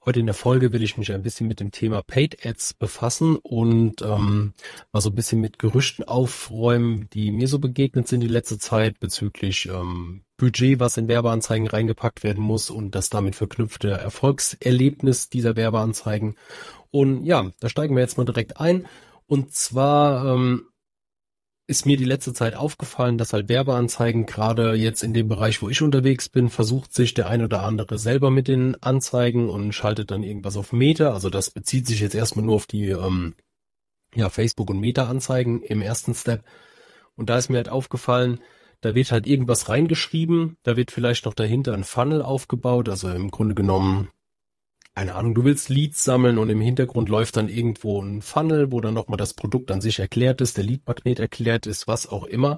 Heute in der Folge will ich mich ein bisschen mit dem Thema Paid Ads befassen und mal so ein bisschen mit Gerüchten aufräumen, die mir so begegnet sind die letzte Zeit bezüglich Budget, was in Werbeanzeigen reingepackt werden muss und das damit verknüpfte Erfolgserlebnis dieser Werbeanzeigen. Und ja, da steigen wir jetzt mal direkt ein. Und zwar ist mir die letzte Zeit aufgefallen, dass halt Werbeanzeigen, gerade jetzt in dem Bereich, wo ich unterwegs bin, versucht sich der ein oder andere selber mit den Anzeigen und schaltet dann irgendwas auf Meta. Also das bezieht sich jetzt erstmal nur auf die Facebook- und Meta-Anzeigen im ersten Step. Und da ist mir halt aufgefallen, da wird halt irgendwas reingeschrieben, da wird vielleicht noch dahinter ein Funnel aufgebaut, also im Grunde genommen, keine Ahnung, du willst Leads sammeln und im Hintergrund läuft dann irgendwo ein Funnel, wo dann nochmal das Produkt an sich erklärt ist, der Leadmagnet erklärt ist, was auch immer.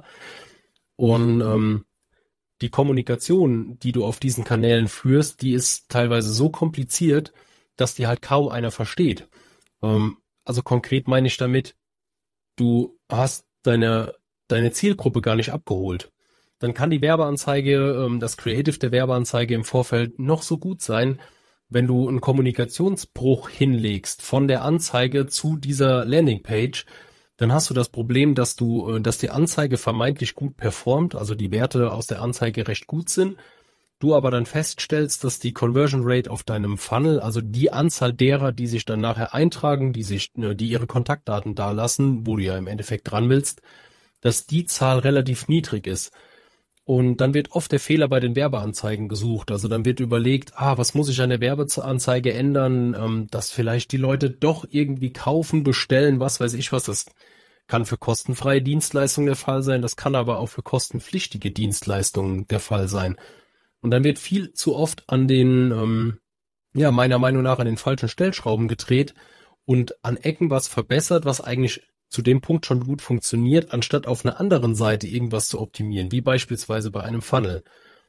Und die Kommunikation, die du auf diesen Kanälen führst, die ist teilweise so kompliziert, dass die halt kaum einer versteht. Also konkret meine ich damit, du hast deine Zielgruppe gar nicht abgeholt. Dann kann die Werbeanzeige, das Creative der Werbeanzeige im Vorfeld noch so gut sein. Wenn du einen Kommunikationsbruch hinlegst von der Anzeige zu dieser Landingpage, dann hast du das Problem, dass die Anzeige vermeintlich gut performt, also die Werte aus der Anzeige recht gut sind, du aber dann feststellst, dass die Conversion Rate auf deinem Funnel, also die Anzahl derer, die sich dann nachher eintragen, die ihre Kontaktdaten dalassen, wo du ja im Endeffekt dran willst, dass die Zahl relativ niedrig ist. Und dann wird oft der Fehler bei den Werbeanzeigen gesucht. Also dann wird überlegt, was muss ich an der Werbeanzeige ändern, dass vielleicht die Leute doch irgendwie kaufen, bestellen, was weiß ich was. Das kann für kostenfreie Dienstleistungen der Fall sein, das kann aber auch für kostenpflichtige Dienstleistungen der Fall sein. Und dann wird viel zu oft an den, meiner Meinung nach an den falschen Stellschrauben gedreht und an Ecken was verbessert, was eigentlich zu dem Punkt schon gut funktioniert, anstatt auf einer anderen Seite irgendwas zu optimieren, wie beispielsweise bei einem Funnel.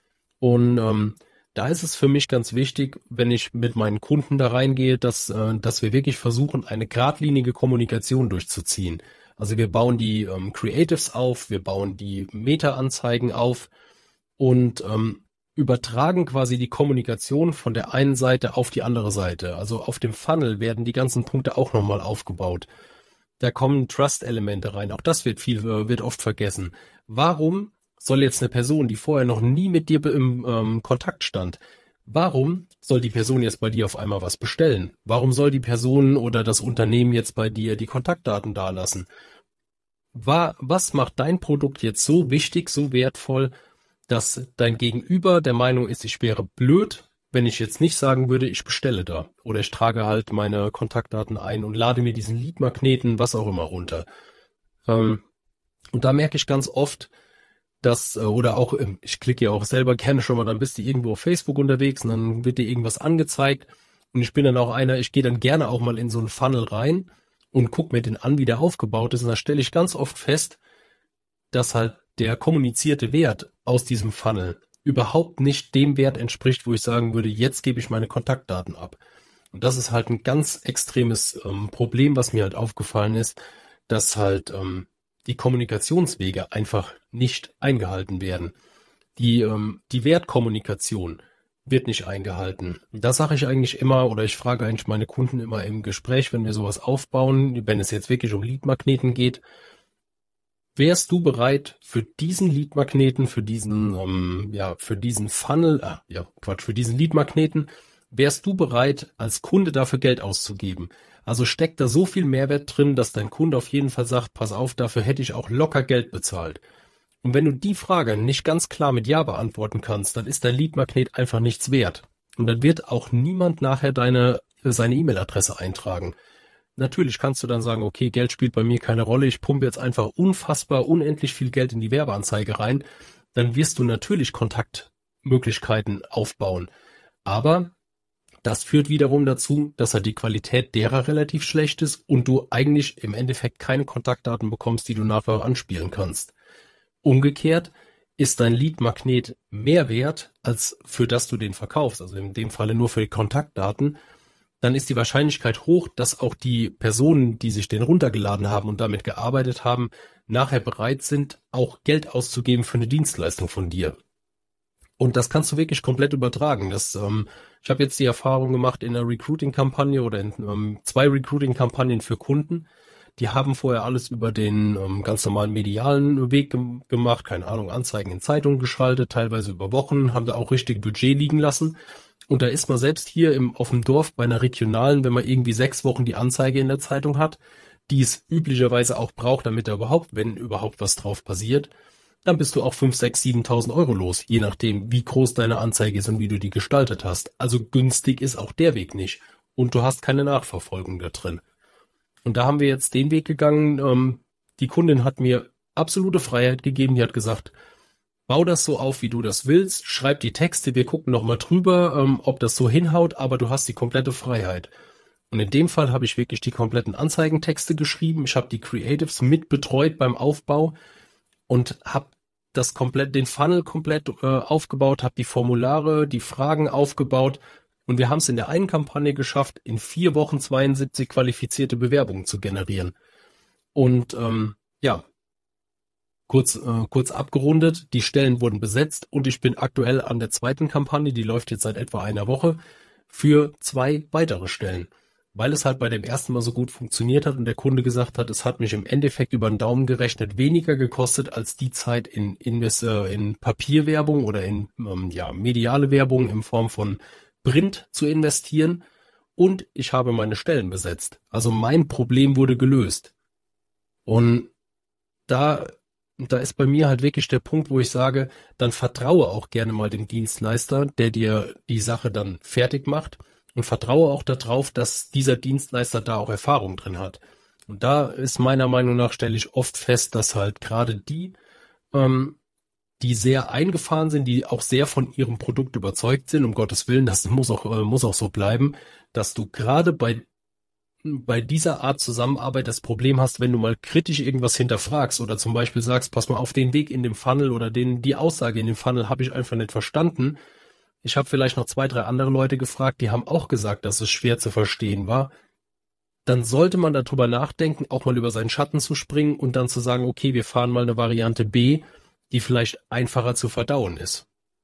Und da ist es für mich ganz wichtig, wenn ich mit meinen Kunden da reingehe, dass wir wirklich versuchen, eine geradlinige Kommunikation durchzuziehen. Also wir bauen die Creatives auf, wir bauen die Meta-Anzeigen auf und übertragen quasi die Kommunikation von der einen Seite auf die andere Seite. Also auf dem Funnel werden die ganzen Punkte auch nochmal aufgebaut. Da kommen Trust-Elemente rein. Auch das wird oft vergessen. Warum soll jetzt eine Person, die vorher noch nie mit dir im Kontakt stand, warum soll die Person jetzt bei dir auf einmal was bestellen? Warum soll die Person oder das Unternehmen jetzt bei dir die Kontaktdaten dalassen? Was macht dein Produkt jetzt so wichtig, so wertvoll, dass dein Gegenüber der Meinung ist, ich wäre blöd, wenn ich jetzt nicht sagen würde, ich bestelle da oder ich trage halt meine Kontaktdaten ein und lade mir diesen Leadmagneten, was auch immer runter. Und da merke ich ganz oft, dass, oder auch, ich klicke ja auch selber gerne schon mal, dann bist du irgendwo auf Facebook unterwegs und dann wird dir irgendwas angezeigt und ich bin dann auch ich gehe dann gerne auch mal in so einen Funnel rein und gucke mir den an, wie der aufgebaut ist und da stelle ich ganz oft fest, dass halt der kommunizierte Wert aus diesem Funnel überhaupt nicht dem Wert entspricht, wo ich sagen würde, jetzt gebe ich meine Kontaktdaten ab. Und das ist halt ein ganz extremes Problem, was mir halt aufgefallen ist, dass halt die Kommunikationswege einfach nicht eingehalten werden. Die Wertkommunikation wird nicht eingehalten. Da sage ich eigentlich immer, oder ich frage eigentlich meine Kunden immer im Gespräch, wenn wir sowas aufbauen, wenn es jetzt wirklich um Leadmagneten geht, wärst du bereit für diesen Leadmagneten, für diesen Funnel, für diesen Leadmagneten, wärst du bereit, als Kunde dafür Geld auszugeben? Also steckt da so viel Mehrwert drin, dass dein Kunde auf jeden Fall sagt, pass auf, dafür hätte ich auch locker Geld bezahlt. Und wenn du die Frage nicht ganz klar mit Ja beantworten kannst, dann ist dein Leadmagnet einfach nichts wert. Und dann wird auch niemand nachher seine E-Mail-Adresse eintragen. Natürlich kannst du dann sagen, okay, Geld spielt bei mir keine Rolle, ich pumpe jetzt einfach unendlich viel Geld in die Werbeanzeige rein, dann wirst du natürlich Kontaktmöglichkeiten aufbauen. Aber das führt wiederum dazu, dass halt die Qualität derer relativ schlecht ist und du eigentlich im Endeffekt keine Kontaktdaten bekommst, die du nachher anspielen kannst. Umgekehrt ist dein Leadmagnet mehr wert, als für das du den verkaufst, also in dem Falle nur für die Kontaktdaten, dann ist die Wahrscheinlichkeit hoch, dass auch die Personen, die sich den runtergeladen haben und damit gearbeitet haben, nachher bereit sind, auch Geld auszugeben für eine Dienstleistung von dir. Und das kannst du wirklich komplett übertragen. Ich habe jetzt die Erfahrung gemacht in einer Recruiting-Kampagne oder in 2 Recruiting-Kampagnen für Kunden. Die haben vorher alles über den ganz normalen medialen Weg gemacht, keine Ahnung, Anzeigen in Zeitungen geschaltet, teilweise über Wochen, haben da auch richtig Budget liegen lassen. Und da ist man selbst hier auf dem Dorf bei einer regionalen, wenn man irgendwie 6 Wochen die Anzeige in der Zeitung hat, die es üblicherweise auch braucht, damit da überhaupt, wenn überhaupt was drauf passiert, dann bist du auch 5, 6, 7.000 Euro los, je nachdem, wie groß deine Anzeige ist und wie du die gestaltet hast. Also günstig ist auch der Weg nicht. Und du hast keine Nachverfolgung da drin. Und da haben wir jetzt den Weg gegangen. Die Kundin hat mir absolute Freiheit gegeben. Die hat gesagt, bau das so auf, wie du das willst. Schreib die Texte. Wir gucken nochmal drüber, ob das so hinhaut. Aber du hast die komplette Freiheit. Und in dem Fall habe ich wirklich die kompletten Anzeigentexte geschrieben. Ich habe die Creatives mit betreut beim Aufbau und habe den Funnel komplett aufgebaut, habe die Formulare, die Fragen aufgebaut. Und wir haben es in der einen Kampagne geschafft, in 4 Wochen 72 qualifizierte Bewerbungen zu generieren. Und kurz abgerundet, die Stellen wurden besetzt und ich bin aktuell an der zweiten Kampagne, die läuft jetzt seit etwa einer Woche, für 2 weitere Stellen. Weil es halt bei dem ersten Mal so gut funktioniert hat und der Kunde gesagt hat, es hat mich im Endeffekt über den Daumen gerechnet weniger gekostet, als die Zeit in Papierwerbung oder in mediale Werbung in Form von Print zu investieren, und ich habe meine Stellen besetzt. Also mein Problem wurde gelöst. Und da ist bei mir halt wirklich der Punkt, wo ich sage, dann vertraue auch gerne mal dem Dienstleister, der dir die Sache dann fertig macht, und vertraue auch darauf, dass dieser Dienstleister da auch Erfahrung drin hat. Und da ist meiner Meinung nach, stelle ich oft fest, dass halt gerade die sehr eingefahren sind, die auch sehr von ihrem Produkt überzeugt sind, um Gottes Willen, das muss auch so bleiben, dass du gerade bei dieser Art Zusammenarbeit das Problem hast, wenn du mal kritisch irgendwas hinterfragst oder zum Beispiel sagst, pass mal auf, den Weg in dem Funnel oder die Aussage in dem Funnel habe ich einfach nicht verstanden. Ich habe vielleicht noch 2, 3 andere Leute gefragt, die haben auch gesagt, dass es schwer zu verstehen war. Dann sollte man darüber nachdenken, auch mal über seinen Schatten zu springen und dann zu sagen, okay, wir fahren mal eine Variante B, die vielleicht einfacher zu verdauen ist.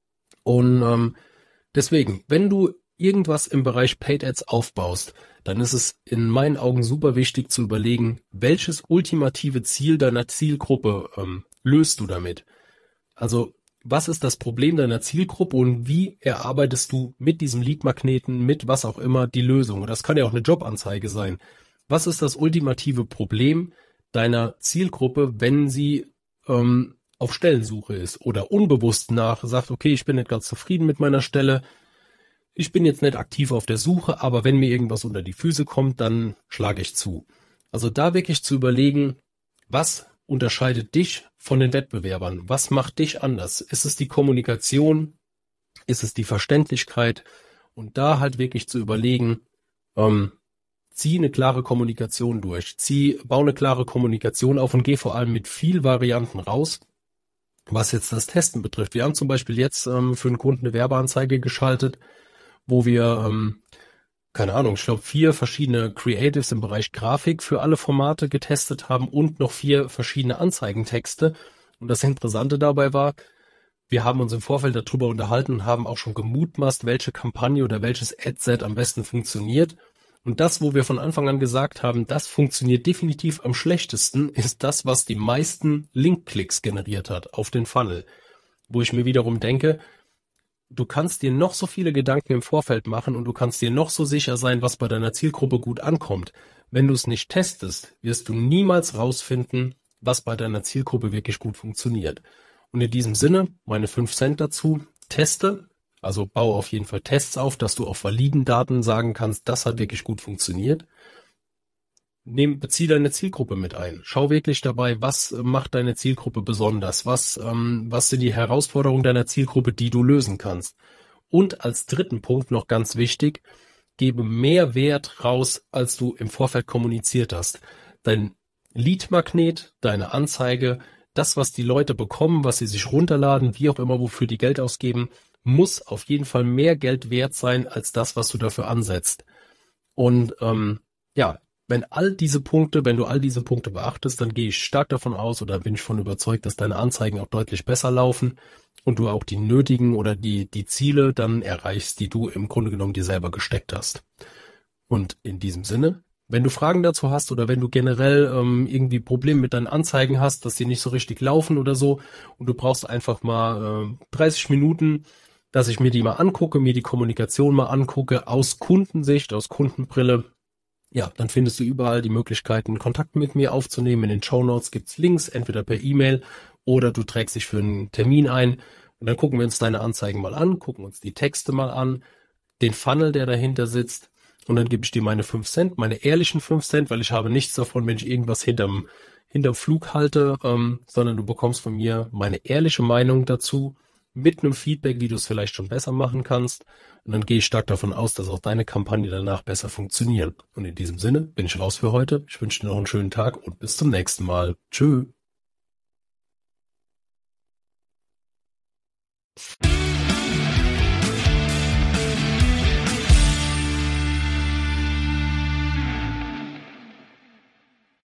Und deswegen, wenn du irgendwas im Bereich Paid Ads aufbaust, dann ist es in meinen Augen super wichtig zu überlegen, welches ultimative Ziel deiner Zielgruppe löst du damit. Also was ist das Problem deiner Zielgruppe und wie erarbeitest du mit diesem Lead-Magneten, mit was auch immer, die Lösung? Und das kann ja auch eine Jobanzeige sein. Was ist das ultimative Problem deiner Zielgruppe, wenn sie auf Stellensuche ist oder unbewusst sagt, okay, ich bin nicht ganz zufrieden mit meiner Stelle, ich bin jetzt nicht aktiv auf der Suche, aber wenn mir irgendwas unter die Füße kommt, dann schlage ich zu. Also da wirklich zu überlegen, was unterscheidet dich von den Wettbewerbern? Was macht dich anders? Ist es die Kommunikation? Ist es die Verständlichkeit? Und da halt wirklich zu überlegen, zieh eine klare Kommunikation durch. Bau eine klare Kommunikation auf und geh vor allem mit viel Varianten raus, was jetzt das Testen betrifft. Wir haben zum Beispiel jetzt für einen Kunden eine Werbeanzeige geschaltet, wo wir, keine Ahnung, ich glaube 4 verschiedene Creatives im Bereich Grafik für alle Formate getestet haben und noch 4 verschiedene Anzeigentexte. Und das Interessante dabei war, wir haben uns im Vorfeld darüber unterhalten und haben auch schon gemutmaßt, welche Kampagne oder welches Adset am besten funktioniert. Und das, wo wir von Anfang an gesagt haben, das funktioniert definitiv am schlechtesten, ist das, was die meisten Link-Klicks generiert hat auf den Funnel. Wo ich mir wiederum denke, du kannst dir noch so viele Gedanken im Vorfeld machen und du kannst dir noch so sicher sein, was bei deiner Zielgruppe gut ankommt. Wenn du es nicht testest, wirst du niemals rausfinden, was bei deiner Zielgruppe wirklich gut funktioniert. Und in diesem Sinne, meine 5 Cent dazu, teste, also baue auf jeden Fall Tests auf, dass du auf validen Daten sagen kannst, das hat wirklich gut funktioniert. Bezieh deine Zielgruppe mit ein. Schau wirklich dabei, was macht deine Zielgruppe besonders? Was sind die Herausforderungen deiner Zielgruppe, die du lösen kannst? Und als dritten Punkt noch ganz wichtig, gebe mehr Wert raus, als du im Vorfeld kommuniziert hast. Dein Lead-Magnet, deine Anzeige, das, was die Leute bekommen, was sie sich runterladen, wie auch immer, wofür die Geld ausgeben, muss auf jeden Fall mehr Geld wert sein, als das, was du dafür ansetzt. Und wenn du all diese Punkte beachtest, dann gehe ich stark davon aus oder bin ich von überzeugt, dass deine Anzeigen auch deutlich besser laufen und du auch die nötigen oder die Ziele dann erreichst, die du im Grunde genommen dir selber gesteckt hast. Und in diesem Sinne, wenn du Fragen dazu hast oder wenn du generell irgendwie Probleme mit deinen Anzeigen hast, dass die nicht so richtig laufen oder so und du brauchst einfach mal 30 Minuten, dass ich mir die mal angucke, mir die Kommunikation mal angucke, aus Kundensicht, aus Kundenbrille, ja, dann findest du überall die Möglichkeiten, Kontakt mit mir aufzunehmen. In den Shownotes gibt's Links, entweder per E-Mail oder du trägst dich für einen Termin ein und dann gucken wir uns deine Anzeigen mal an, gucken uns die Texte mal an, den Funnel, der dahinter sitzt und dann gebe ich dir meine 5 Cent, meine ehrlichen 5 Cent, weil ich habe nichts davon, wenn ich irgendwas hinterm Flug halte, sondern du bekommst von mir meine ehrliche Meinung dazu mit einem Feedback, wie du es vielleicht schon besser machen kannst. Und dann gehe ich stark davon aus, dass auch deine Kampagne danach besser funktioniert. Und in diesem Sinne bin ich raus für heute. Ich wünsche dir noch einen schönen Tag und bis zum nächsten Mal. Tschö.